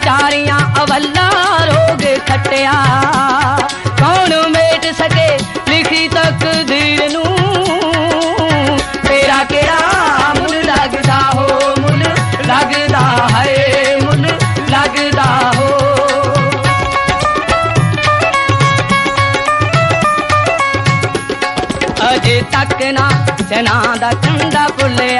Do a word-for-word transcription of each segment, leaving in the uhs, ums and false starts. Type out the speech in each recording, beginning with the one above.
ਵਿਚਾਰੀਆਂ ਅਵੱਲਾ ਰੋਗ ਖੱਟਿਆ। ਕੌਣ ਮੇਟ ਸਕੇ ਲਿਖੀ ਤਕਦੀਰ ਨੂੰ, ਤੇਰਾ ਕਿਹੜਾ ਮੁੱਲ ਲੱਗਦਾ ਹੋ, ਮੁੱਲ ਲੱਗਦਾ ਹੈ, ਮੁੱਲ ਲੱਗਦਾ ਹੋ। ਅਜੇ ਤੱਕ ਨਾ ਚਨਾ ਦਾ ਕੰਡਾ ਭੁੱਲਿਆ,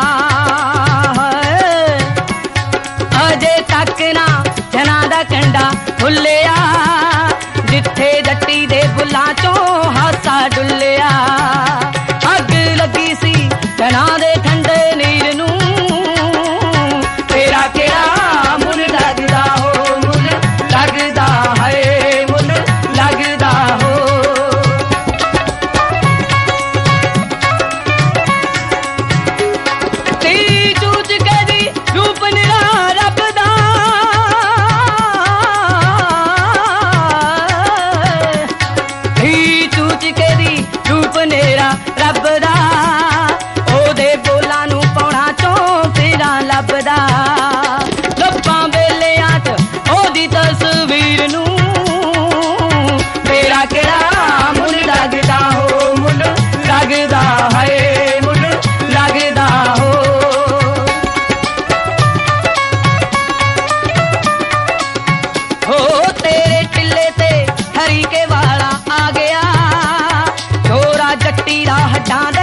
ਅਜੇ ਤੱਕ ਨਾ ਚਨਾ ਦਾ ਕੰਡਾ ਭੁੱਲਿਆ, ਜਿੱਥੇ ਜੱਟੀ ਦੇ ਬੁੱਲਾਂ ਚੋਂ ਹਾਸਾ ਡੁੱਲਿਆ। ਅੱਗ ਲੱਗੀ ਸੀ ਚਨਾ ਦੇ ਠੰਡੇ ਨੀਰ ਨੂੰ, ਤੇਰਾ ਕਿਹੜਾ ਮੁੱਲ ਲੱਗਦਾ ਹੋ, ਮੁੱਲ ਲੱਗਦਾ ਹੈ, ਮੁੱਲ ਲੱਗਦਾ ਹੋ। ਤੀ ਚੂਚ ਕੇ ਦੀ ਰੂਪ ਨਿਰਾ ਰੱਬ ਦਾ, ਤੀ ਚੂਚ ਕੇ ਦੀ ਰੂਪ ਨਿਰਾ ਰੱਬ ਦਾ, ਉਹਦੇ ਬੋਲਾਂ ਨੂੰ ਪਾਉਣਾ ਚੋਂ ਤੇਰਾ ਲੱਭਦਾ। ਲੱਭਾਂ ਵੇਲਿਆਂ ਚ ਉਹਦੀ ਤਸਵੀਰ ਨੂੰ, ਤੇਰਾ ਕਿਹੜਾ ਮੁੱਲ ਲੱਗਦਾ ਹੋ, ਮੁੱਲ ਲੱਗਦਾ ਹੈ, ਮੁੱਲ ਲੱਗਦਾ ਹੋ। ਹੋ ਤੇਰੇ ਟਿੱਲੇ ਤੇ ਹਰੀਕੇ ਵਾਲਾ ਆ ਗਿਆ, ਛੋਰਾ ਜੱਟੀ ਦਾ ਹੱਡਾਂ ਦੇ